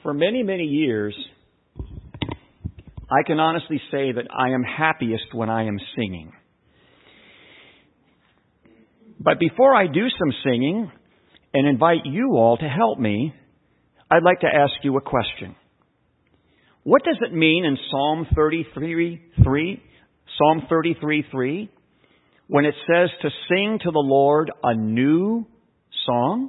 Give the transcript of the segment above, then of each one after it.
For many, many years, I can honestly say that I am happiest when I am singing. But before I do some singing and invite you all to help me, I'd like to ask you a question. What does it mean in Psalm 33:3, when it says to sing to the Lord a new song?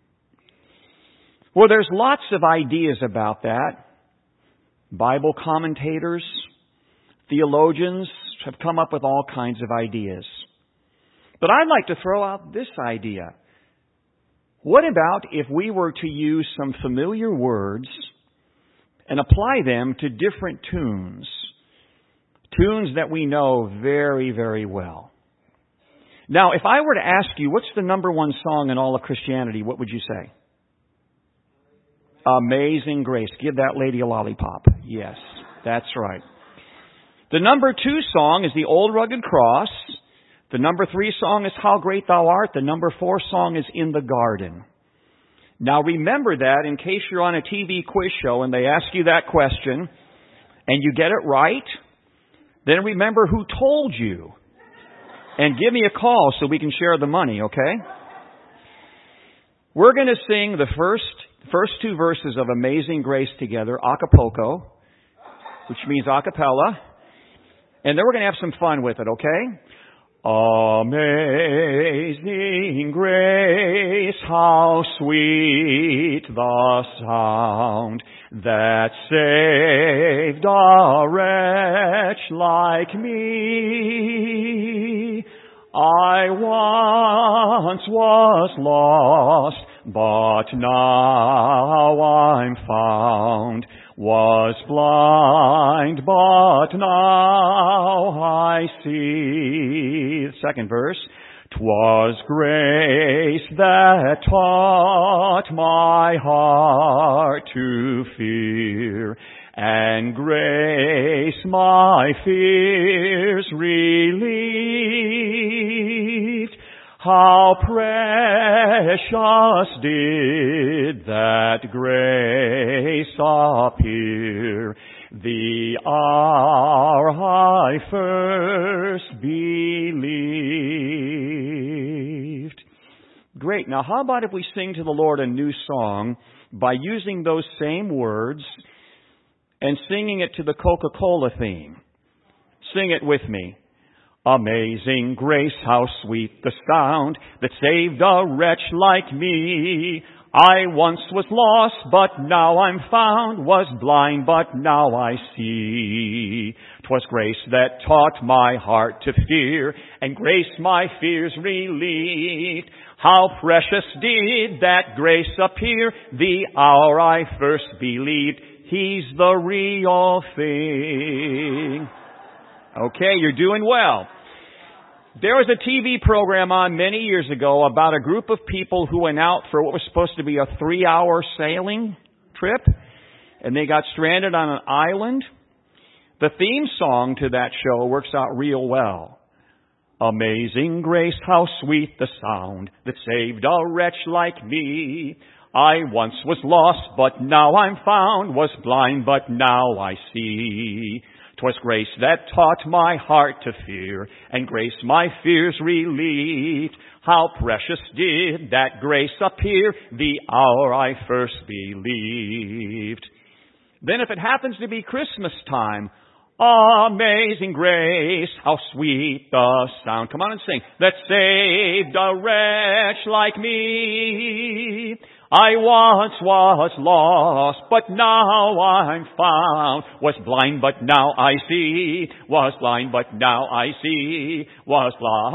Well, there's lots of ideas about that. Bible commentators, theologians have come up with all kinds of ideas. But I'd like to throw out this idea. What about if we were to use some familiar words and apply them to different tunes? Tunes that we know very, very well. Now, if I were to ask you, what's the number one song in all of Christianity, what would you say? Amazing Grace. Give that lady a lollipop. Yes, that's right. The number 2 song is The Old Rugged Cross. The number 3 song is How Great Thou Art. The number 4 song is In the Garden. Now remember that in case you're on a TV quiz show and they ask you that question and you get it right, then remember who told you. And give me a call so we can share the money, okay? We're going to sing the first 2 verses of Amazing Grace together, a cappella, which means a cappella. And then we're going to have some fun with it, okay? Amazing grace, how sweet the sound that saved a wretch like me. I once was lost, but now I'm found. Was blind, but now I see. Second verse. 'Twas grace that taught my heart to fear, and grace my fears relieved. How precious did that grace appear, the hour I first believed. Great. Now, how about if we sing to the Lord a new song by using those same words and singing it to the Coca-Cola theme? Sing it with me. Amazing grace, how sweet the sound that saved a wretch like me. I once was lost, but now I'm found. Was blind, but now I see. 'Twas grace that taught my heart to fear, and grace my fears relieved. How precious did that grace appear, the hour I first believed. He's the real thing. Okay, you're doing well. There was a TV program on many years ago about a group of people who went out for what was supposed to be a 3-hour sailing trip, and they got stranded on an island. The theme song to that show works out real well. Amazing grace, how sweet the sound that saved a wretch like me. I once was lost, but now I'm found. Was blind, but now I see. 'Twas grace that taught my heart to fear, and grace my fears relieved. How precious did that grace appear, the hour I first believed. Then if it happens to be Christmas time, amazing grace, how sweet the sound. Come on and sing. That saved a wretch like me. I once was lost, but now I'm found. Was blind, but now I see. Was blind, but now I see. Was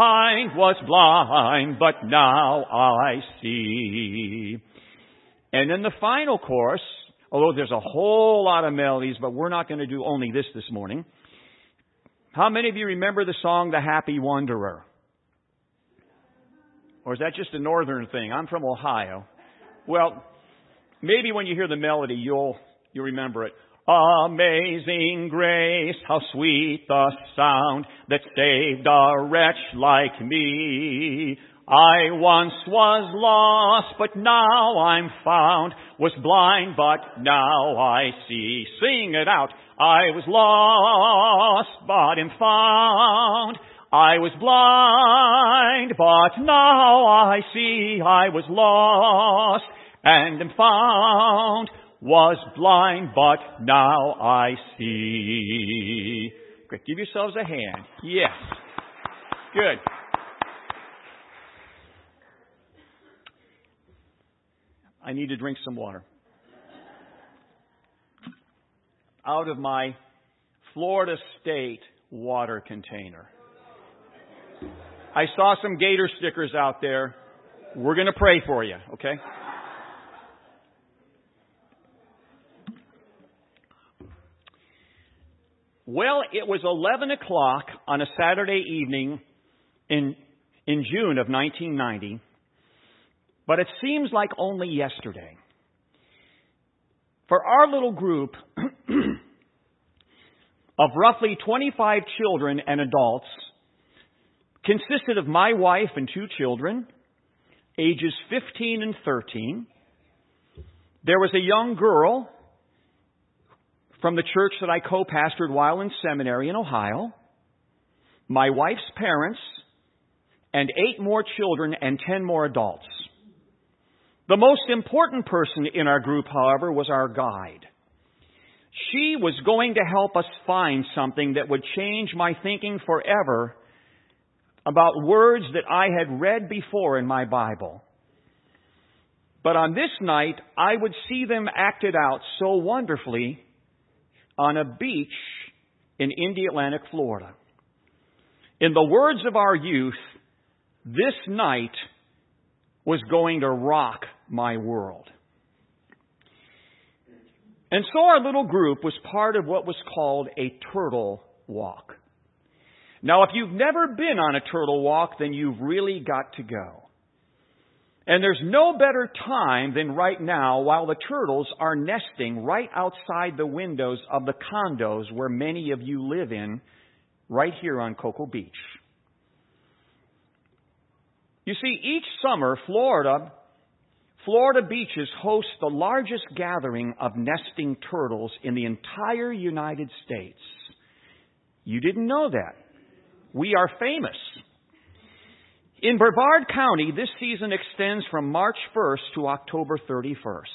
blind, but now I see. And then the final chorus, although there's a whole lot of melodies, but we're not going to do only this morning. How many of you remember the song, The Happy Wanderer? Or is that just a northern thing? I'm from Ohio. Well, maybe when you hear the melody, you'll remember it. Amazing grace, how sweet the sound that saved a wretch like me. I once was lost, but now I'm found. Was blind, but now I see. Sing it out. I was lost, but am found. I was blind, but now I see. I was lost and am found. Was blind, but now I see. Great. Give yourselves a hand. Yes. Good. I need to drink some water. Out of my Florida State water container. I saw some Gator stickers out there. We're going to pray for you, okay? Well, it was 11 o'clock on a Saturday evening in June of 1990. But it seems like only yesterday. For our little group of roughly 25 children and adults, consisted of my wife and 2 children, ages 15 and 13. There was a young girl from the church that I co-pastored while in seminary in Ohio, my wife's parents, and 8 more children and 10 more adults. The most important person in our group, however, was our guide. She was going to help us find something that would change my thinking forever about words that I had read before in my Bible. But on this night, I would see them acted out so wonderfully on a beach in Indialantic, Florida. In the words of our youth, this night was going to rock my world. And so our little group was part of what was called a turtle walk. Now, if you've never been on a turtle walk, then you've really got to go. And there's no better time than right now while the turtles are nesting right outside the windows of the condos where many of you live in, right here on Cocoa Beach. You see, each summer, Florida beaches host the largest gathering of nesting turtles in the entire United States. You didn't know that. We are famous. In Brevard County, this season extends from March 1st to October 31st.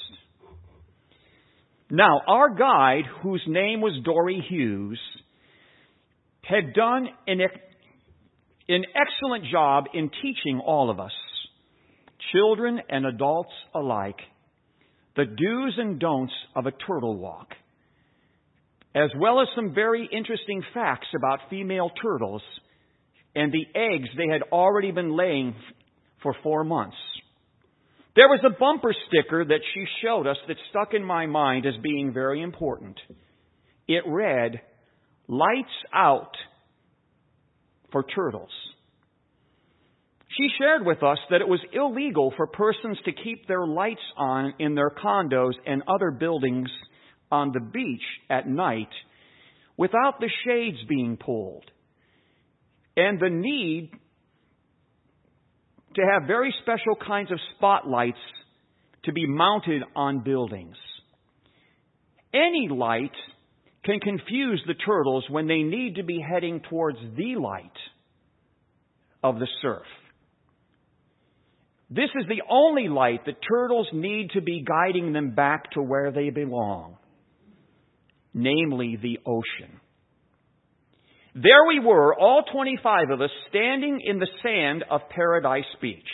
Now, our guide, whose name was Dory Hughes, had done an excellent job in teaching all of us, children and adults alike, the do's and don'ts of a turtle walk, as well as some very interesting facts about female turtles and the eggs they had already been laying for 4 months. There was a bumper sticker that she showed us that stuck in my mind as being very important. It read, "Lights out for turtles." She shared with us that it was illegal for persons to keep their lights on in their condos and other buildings on the beach at night without the shades being pulled, and the need to have very special kinds of spotlights to be mounted on buildings. Any light can confuse the turtles when they need to be heading towards the light of the surf. This is the only light that turtles need to be guiding them back to where they belong, namely the ocean. There we were, all 25 of us, standing in the sand of Paradise Beach.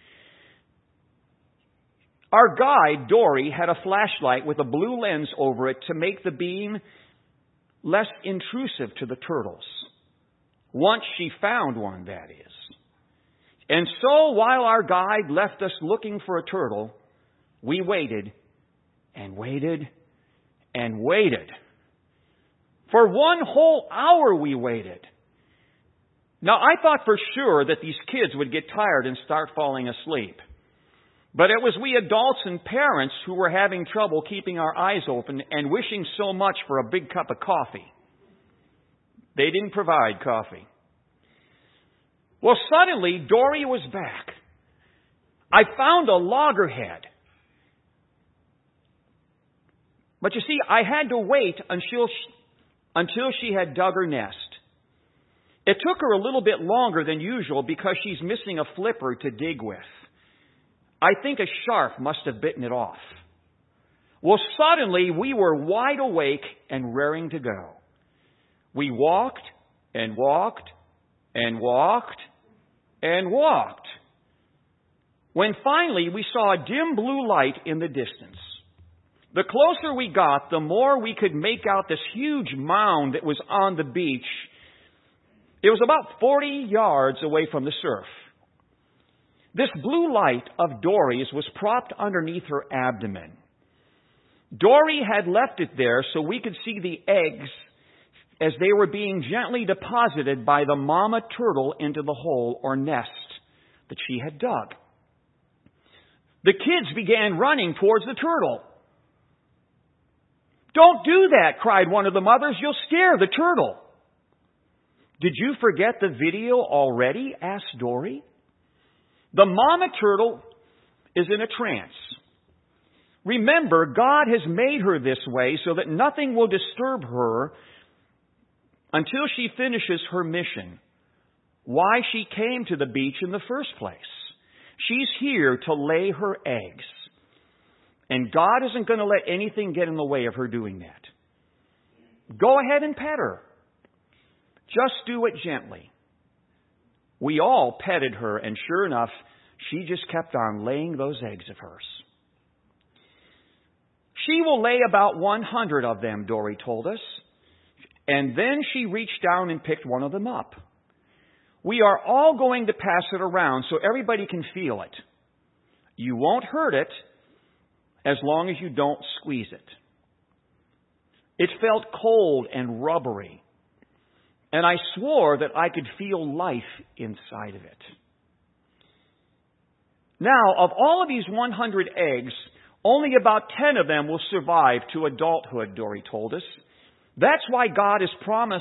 Our guide, Dory, had a flashlight with a blue lens over it to make the beam less intrusive to the turtles. Once she found one, that is. And so, while our guide left us looking for a turtle, we waited and waited and waited. For 1 whole hour we waited. Now, I thought for sure that these kids would get tired and start falling asleep. But it was we adults and parents who were having trouble keeping our eyes open and wishing so much for a big cup of coffee. They didn't provide coffee. Well, suddenly, Dory was back. I found a loggerhead. But you see, I had to wait until she had dug her nest. It took her a little bit longer than usual because she's missing a flipper to dig with. I think a shark must have bitten it off. Well, suddenly we were wide awake and raring to go. We walked and walked and walked and walked, when finally we saw a dim blue light in the distance. The closer we got, the more we could make out this huge mound that was on the beach. It was about 40 yards away from the surf. This blue light of Dory's was propped underneath her abdomen. Dory had left it there so we could see the eggs as they were being gently deposited by the mama turtle into the hole or nest that she had dug. The kids began running towards the turtle. "Don't do that," cried one of the mothers. "You'll scare the turtle." "Did you forget the video already?" asked Dory. The mama turtle is in a trance. Remember, God has made her this way so that nothing will disturb her until she finishes her mission. Why she came to the beach in the first place. She's here to lay her eggs. And God isn't going to let anything get in the way of her doing that. Go ahead and pet her. Just do it gently. We all petted her, and sure enough, she just kept on laying those eggs of hers. She will lay about 100 of them, Dory told us. And then she reached down and picked one of them up. We are all going to pass it around so everybody can feel it. You won't hurt it as long as you don't squeeze it. It felt cold and rubbery, and I swore that I could feel life inside of it. Now, of all of these 100 eggs, only about 10 of them will survive to adulthood, Dory told us. That's why God has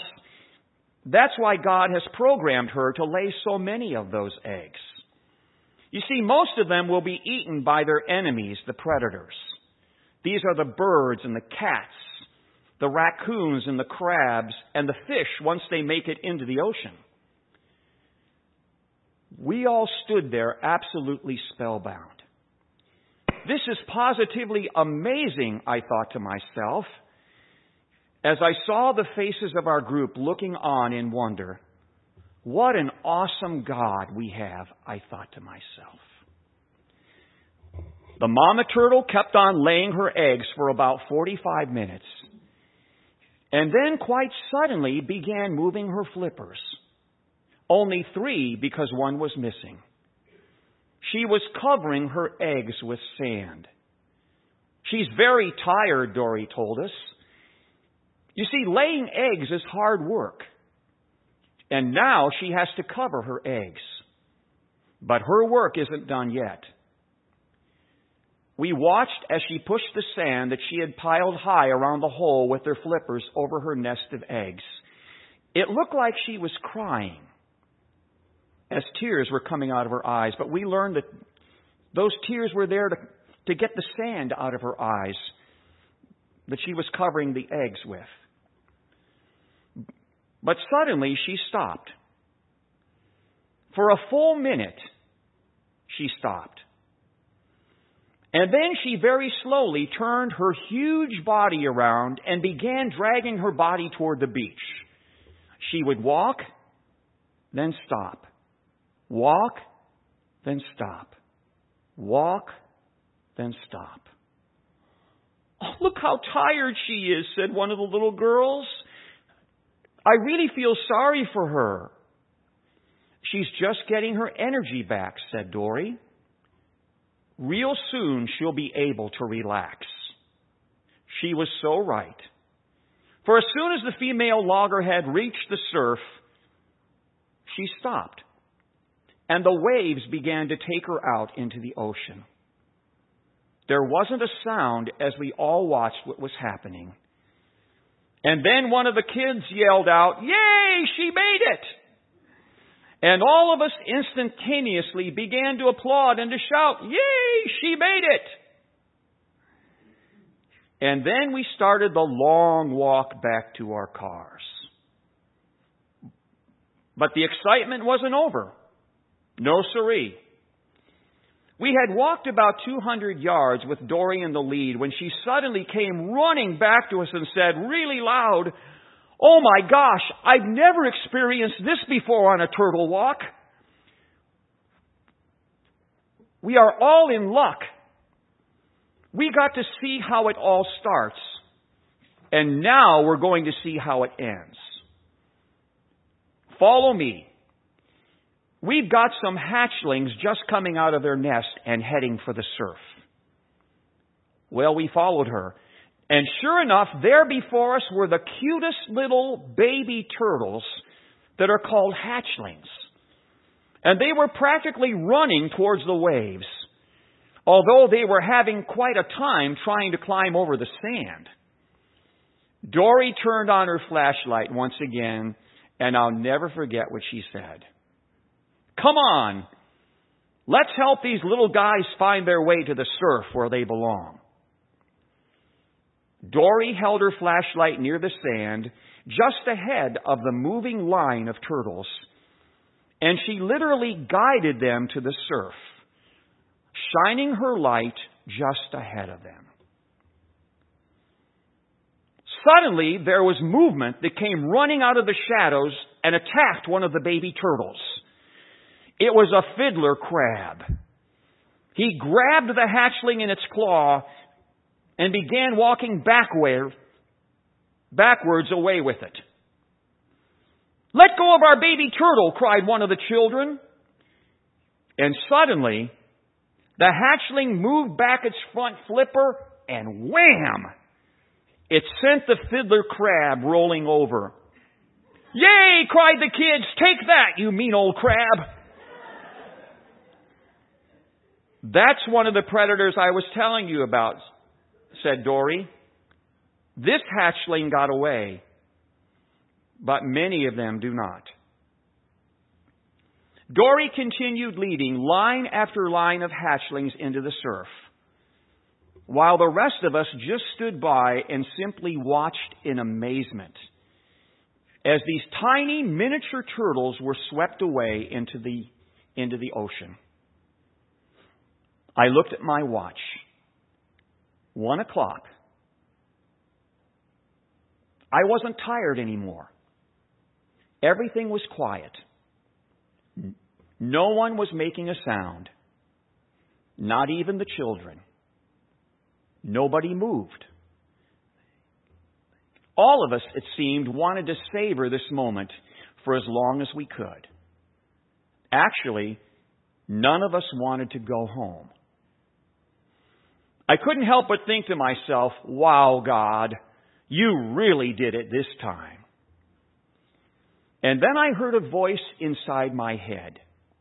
programmed her to lay so many of those eggs. You see, most of them will be eaten by their enemies, the predators. These are the birds and the cats, the raccoons and the crabs, and the fish once they make it into the ocean. We all stood there absolutely spellbound. This is positively amazing, I thought to myself, as I saw the faces of our group looking on in wonder. What an awesome God we have, I thought to myself. The mama turtle kept on laying her eggs for about 45 minutes, and then quite suddenly began moving her flippers. Only 3 because one was missing. She was covering her eggs with sand. She's very tired, Dory told us. You see, laying eggs is hard work. And now she has to cover her eggs. But her work isn't done yet. We watched as she pushed the sand that she had piled high around the hole with her flippers over her nest of eggs. It looked like she was crying as tears were coming out of her eyes. But we learned that those tears were there to get the sand out of her eyes that she was covering the eggs with. But suddenly she stopped. For a full minute, she stopped. And then she very slowly turned her huge body around and began dragging her body toward the beach. She would walk, then stop. Walk, then stop. Walk, then stop. "Oh, look how tired she is," said one of the little girls. "I really feel sorry for her." "She's just getting her energy back," said Dory. "Real soon she'll be able to relax." She was so right. For as soon as the female loggerhead reached the surf, she stopped, and the waves began to take her out into the ocean. There wasn't a sound as we all watched what was happening. And then one of the kids yelled out, "Yay, she made it!" And all of us instantaneously began to applaud and to shout, "Yay, she made it!" And then we started the long walk back to our cars. But the excitement wasn't over. No siree. We had walked about 200 yards with Dory in the lead when she suddenly came running back to us and said really loud, "Oh my gosh, I've never experienced this before on a turtle walk. We are all in luck. We got to see how it all starts, and now we're going to see how it ends. Follow me. We've got some hatchlings just coming out of their nest and heading for the surf." Well, we followed her. And sure enough, there before us were the cutest little baby turtles that are called hatchlings. And they were practically running towards the waves, although they were having quite a time trying to climb over the sand. Dory turned on her flashlight once again, and I'll never forget what she said. "Come on, let's help these little guys find their way to the surf where they belong." Dory held her flashlight near the sand, just ahead of the moving line of turtles, and she literally guided them to the surf, shining her light just ahead of them. Suddenly, there was movement that came running out of the shadows and attacked one of the baby turtles. It was a fiddler crab. He grabbed the hatchling in its claw and began walking backwards away with it. "Let go of our baby turtle," cried one of the children. And suddenly, the hatchling moved back its front flipper, and wham! It sent the fiddler crab rolling over. "Yay!" cried the kids. "Take that, you mean old crab." "That's one of the predators I was telling you about," said Dory. "This hatchling got away, but many of them do not." Dory continued leading line after line of hatchlings into the surf, while the rest of us just stood by and simply watched in amazement as these tiny miniature turtles were swept away into the ocean. I looked at my watch. 1 o'clock. I wasn't tired anymore. Everything was quiet. No one was making a sound. Not even the children. Nobody moved. All of us, it seemed, wanted to savor this moment for as long as we could. Actually, none of us wanted to go home. I couldn't help but think to myself, "Wow, God, you really did it this time." And then I heard a voice inside my head.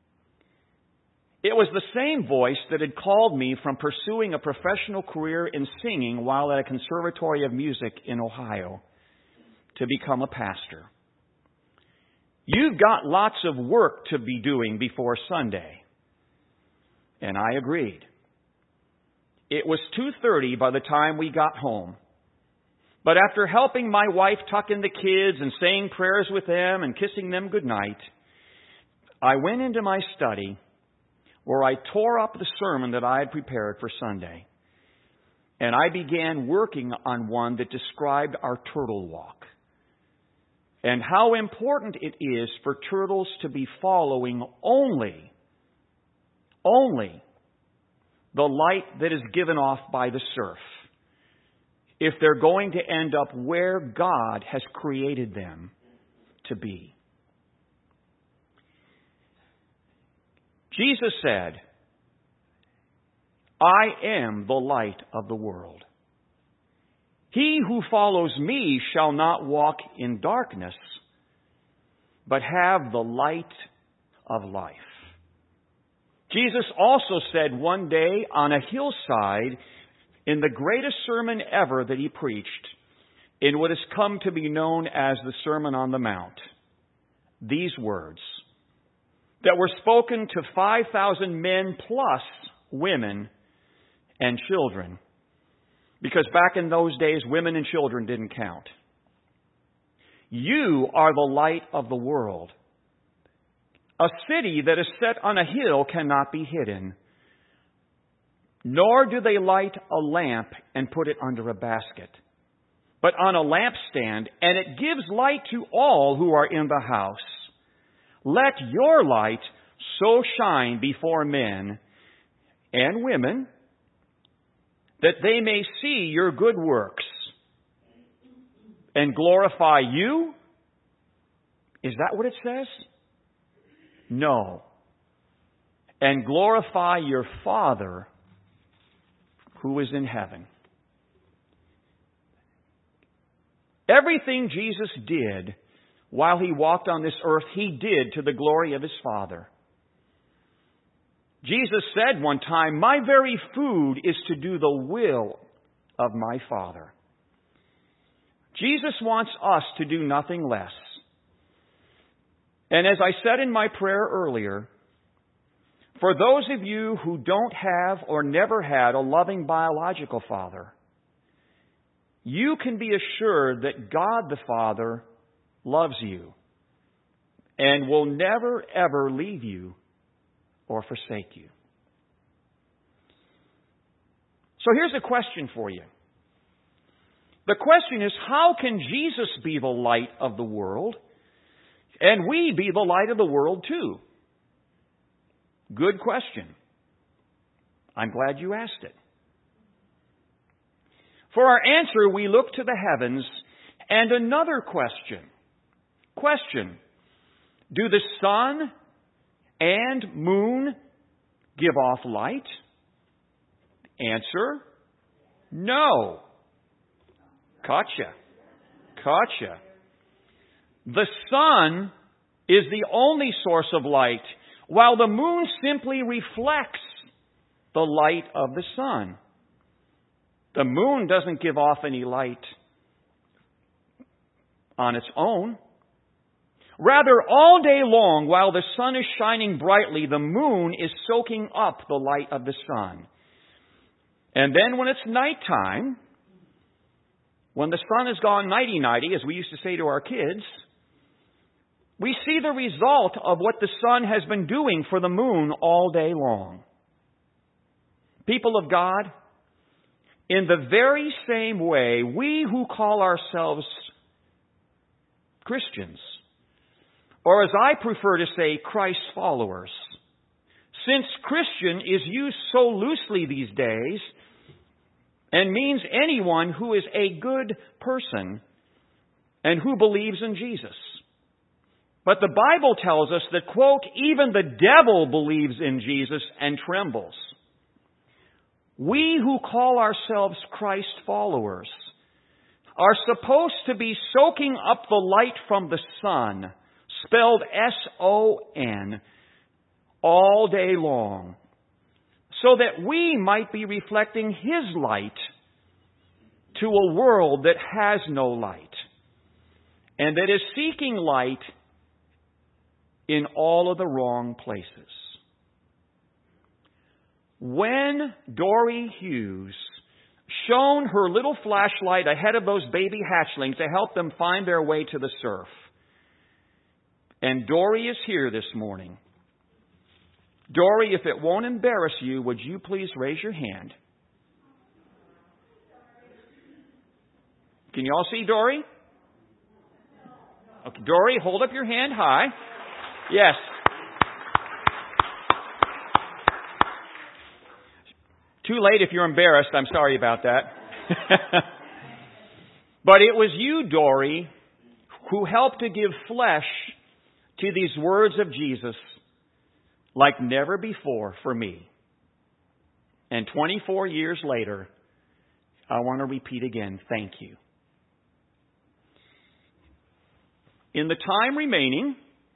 It was the same voice that had called me from pursuing a professional career in singing while at a conservatory of music in Ohio to become a pastor. "You've got lots of work to be doing before Sunday." And I agreed. It was 2:30 by the time we got home. But after helping my wife tuck in the kids and saying prayers with them and kissing them goodnight, I went into my study where I tore up the sermon that I had prepared for Sunday. And I began working on one that described our turtle walk and how important it is for turtles to be following only the light that is given off by the surf if they're going to end up where God has created them to be. Jesus said, "I am the light of the world. He who follows me shall not walk in darkness, but have the light of life." Jesus also said one day on a hillside in the greatest sermon ever that he preached, in what has come to be known as the Sermon on the Mount, these words, that were spoken to 5,000 men plus women and children. Because back in those days, women and children didn't count. You are the light of the world. A city that is set on a hill cannot be hidden. Nor do they light a lamp and put it under a basket, but on a lampstand, and it gives light to all who are in the house. Let your light so shine before men and women that they may see your good works and glorify you. Is that what it says? No. And glorify your Father who is in heaven. Everything Jesus did while he walked on this earth, he did to the glory of his Father. Jesus said one time, "My very food is to do the will of my Father." Jesus wants us to do nothing less. And as I said in my prayer earlier, for those of you who don't have or never had a loving biological father, you can be assured that God the Father loves you and will never, ever leave you or forsake you. So here's a question for you. The question is, how can Jesus be the light of the world and we be the light of the world too? Good question. I'm glad you asked it. For our answer, we look to the heavens and another question. Question: do the sun and moon give off light? Answer: no. Gotcha. The sun is the only source of light, while the moon simply reflects the light of the sun. The moon doesn't give off any light on its own. Rather, all day long, while the sun is shining brightly, the moon is soaking up the light of the sun. And then when it's nighttime, when the sun has gone nighty-nighty, as we used to say to our kids, we see the result of what the sun has been doing for the moon all day long. People of God, in the very same way, we who call ourselves Christians, or as I prefer to say, Christ followers, since Christian is used so loosely these days and means anyone who is a good person and who believes in Jesus. But the Bible tells us that, quote, even the devil believes in Jesus and trembles. We who call ourselves Christ followers are supposed to be soaking up the light from the sun, spelled S-O-N, all day long, so that we might be reflecting His light to a world that has no light and that is seeking light in all of the wrong places. When Dory Hughes shone her little flashlight ahead of those baby hatchlings to help them find their way to the surf, and Dory is here this morning. Dory, if it won't embarrass you, would you please raise your hand? Can you all see Dory? Okay, Dory, hold up your hand high. Yes. Too late if you're embarrassed. I'm sorry about that. But it was you, Dory, who helped to give flesh to these words of Jesus like never before for me. And 24 years later, I want to repeat again, thank you. In the time remaining,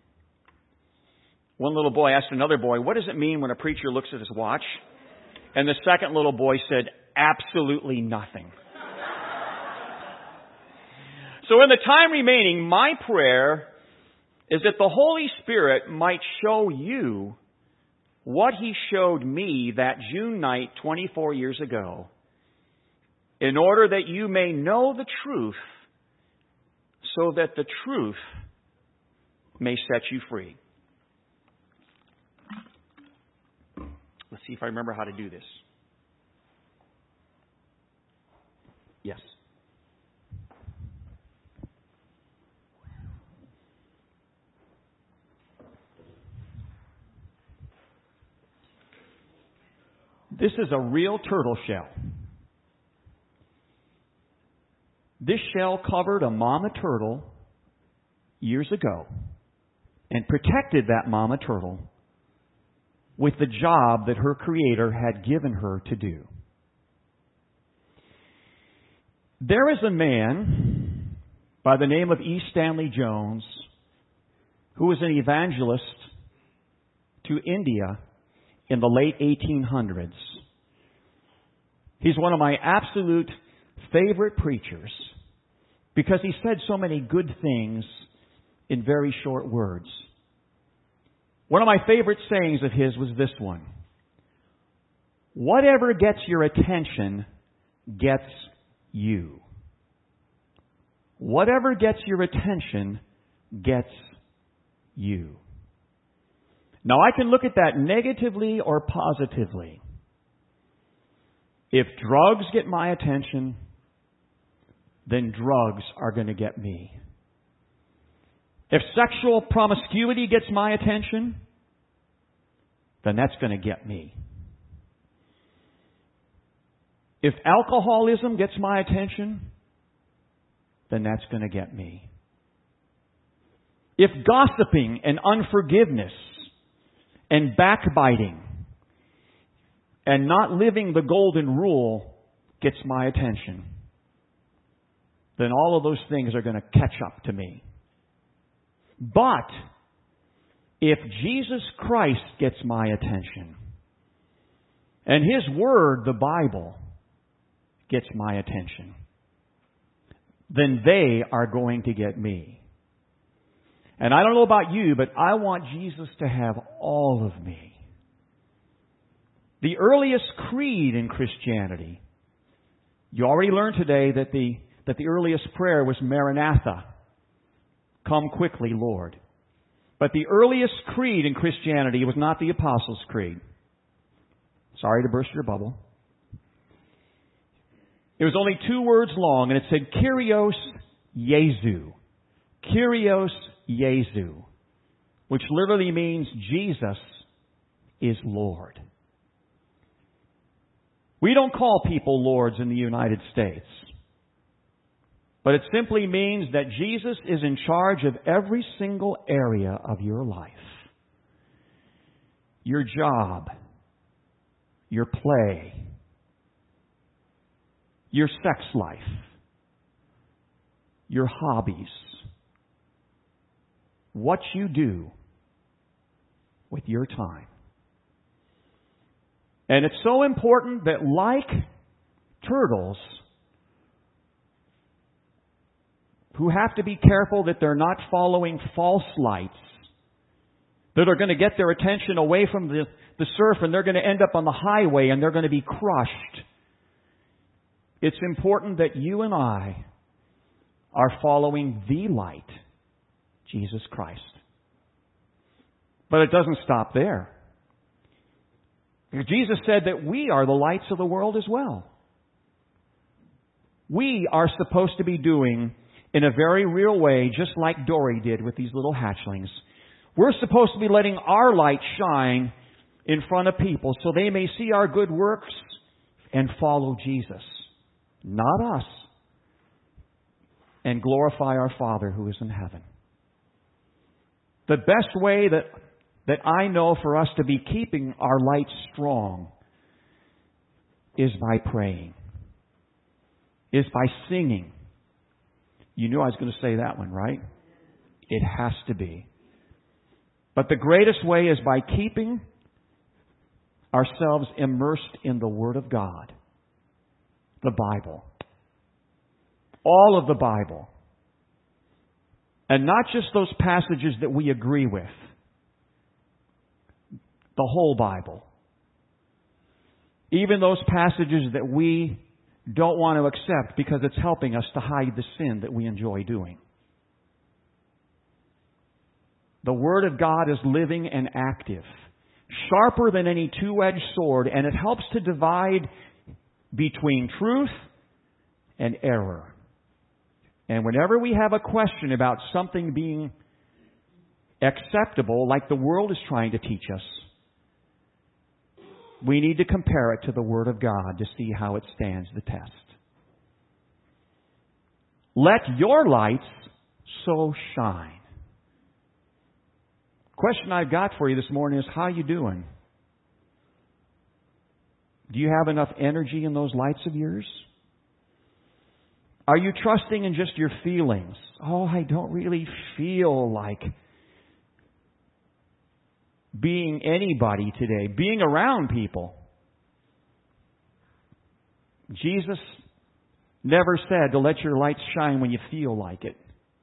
one little boy asked another boy, what does it mean when a preacher looks at his watch? And the second little boy said, absolutely nothing. So in the time remaining, my prayer is that the Holy Spirit might show you what He showed me that June night 24 years ago, in order that you may know the truth, so that the truth may set you free. Let's see if I remember how to do this. Yes. This is a real turtle shell. This shell covered a mama turtle years ago and protected that mama turtle with the job that her creator had given her to do. There is a man by the name of E. Stanley Jones who was an evangelist to India in the late 1800s. He's one of my absolute favorite preachers because he said so many good things in very short words. One of my favorite sayings of his was this one: whatever gets your attention gets you. Whatever gets your attention gets you. Now, I can look at that negatively or positively. If drugs get my attention, then drugs are going to get me. If sexual promiscuity gets my attention, then that's going to get me. If alcoholism gets my attention, then that's going to get me. If gossiping and unforgiveness and backbiting and not living the golden rule gets my attention, then all of those things are going to catch up to me. But if Jesus Christ gets my attention, and His Word, the Bible, gets my attention, then they are going to get me. And I don't know about you, but I want Jesus to have all of me. The earliest creed in Christianity, you already learned today that the earliest prayer was Maranatha, come quickly, Lord. But the earliest creed in Christianity was not the Apostles' Creed. Sorry to burst your bubble. It was only 2 words long, and it said, Kyrios Jesu. Kyrios Jesu, which literally means Jesus is Lord. We don't call people lords in the United States, but it simply means that Jesus is in charge of every single area of your life. Your job, your play, your sex life, your hobbies, what you do with your time. And it's so important that, like turtles, who have to be careful that they're not following false lights that are going to get their attention away from the surf, and they're going to end up on the highway and they're going to be crushed. It's important that you and I are following the light, Jesus Christ. But it doesn't stop there. Jesus said that we are the lights of the world as well. We are supposed to be doing, in a very real way, just like Dory did with these little hatchlings. We're supposed to be letting our light shine in front of people so they may see our good works and follow Jesus, not us, and glorify our Father who is in heaven. The best way that I know for us to be keeping our light strong is by praying, is by singing. You knew I was going to say that one, right? It has to be. But the greatest way is by keeping ourselves immersed in the Word of God, the Bible, all of the Bible. And not just those passages that we agree with. The whole Bible. Even those passages that we don't want to accept because it's helping us to hide the sin that we enjoy doing. The Word of God is living and active, sharper than any two-edged sword, and it helps to divide between truth and error. And whenever we have a question about something being acceptable, like the world is trying to teach us, we need to compare it to the Word of God to see how it stands the test. Let your lights so shine. Question I've got for you this morning is, how are you doing? Do you have enough energy in those lights of yours? Are you trusting in just your feelings? Oh, I don't really feel like being anybody today, being around people. Jesus never said to let your lights shine when you feel like it.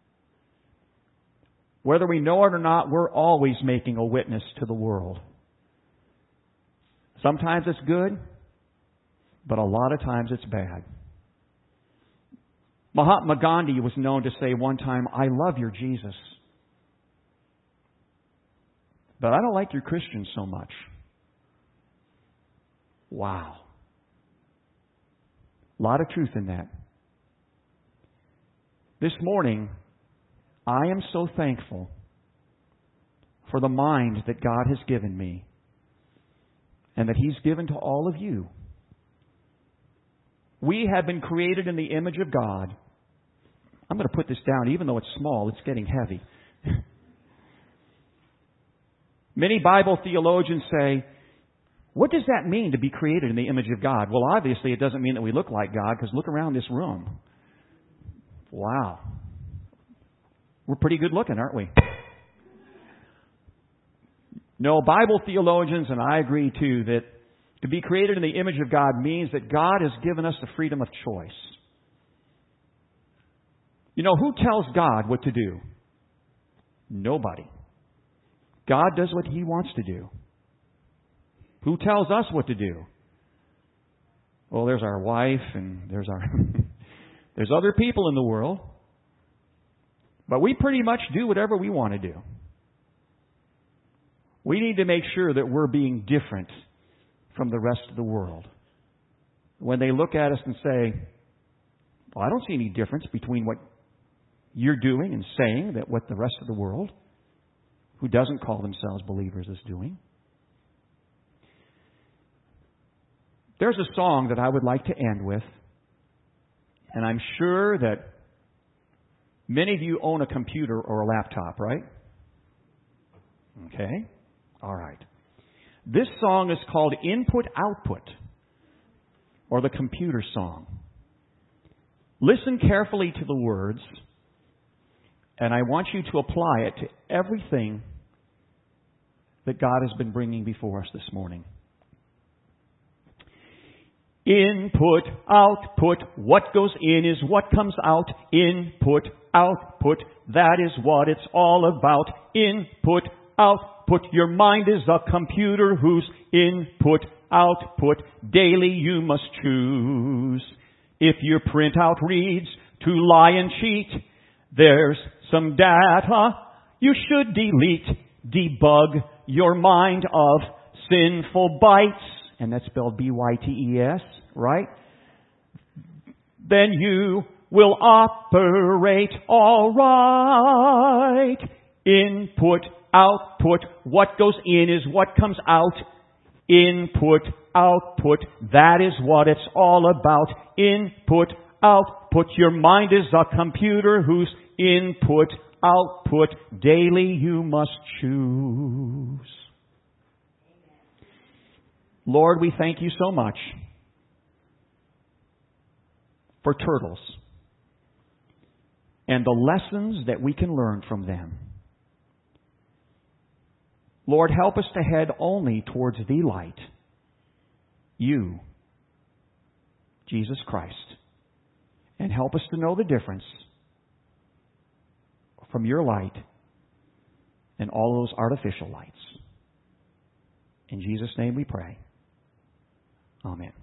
Whether we know it or not, we're always making a witness to the world. Sometimes it's good, but a lot of times it's bad. Mahatma Gandhi was known to say one time, "I love your Jesus, but I don't like your Christians so much." Wow. A lot of truth in that. This morning, I am so thankful for the mind that God has given me and that He's given to all of you. We have been created in the image of God. I'm going to put this down, even though it's small, it's getting heavy. Many Bible theologians say, what does that mean to be created in the image of God? Well, obviously it doesn't mean that we look like God, because look around this room. Wow. We're pretty good looking, aren't we? No, Bible theologians, and I agree too, that to be created in the image of God means that God has given us the freedom of choice. You know, who tells God what to do? Nobody. God does what He wants to do. Who tells us what to do? Well, there's our wife and there's other people in the world. But we pretty much do whatever we want to do. We need to make sure that we're being different from the rest of the world. When they look at us and say, well, I don't see any difference between what you're doing and saying that what the rest of the world, who doesn't call themselves believers, is doing. There's a song that I would like to end with, and I'm sure that many of you own a computer or a laptop, right? Okay. All right. This song is called Input Output, or the computer song. Listen carefully to the words, and I want you to apply it to everything that God has been bringing before us this morning. Input, output, what goes in is what comes out. Input, output, that is what it's all about. Input, output, your mind is a computer whose input, output, daily you must choose. If your printout reads to lie and cheat, there's some data you should delete. Debug your mind of sinful bytes. And that's spelled B-Y-T-E-S, right? Then you will operate all right. Input, output, what goes in is what comes out. Input, output, that is what it's all about. Input, output, your mind is a computer whose input, output, daily you must choose. Lord, we thank you so much for turtles and the lessons that we can learn from them. Lord, help us to head only towards the light, you, Jesus Christ, and help us to know the difference from your light and all those artificial lights. In Jesus' name we pray. Amen.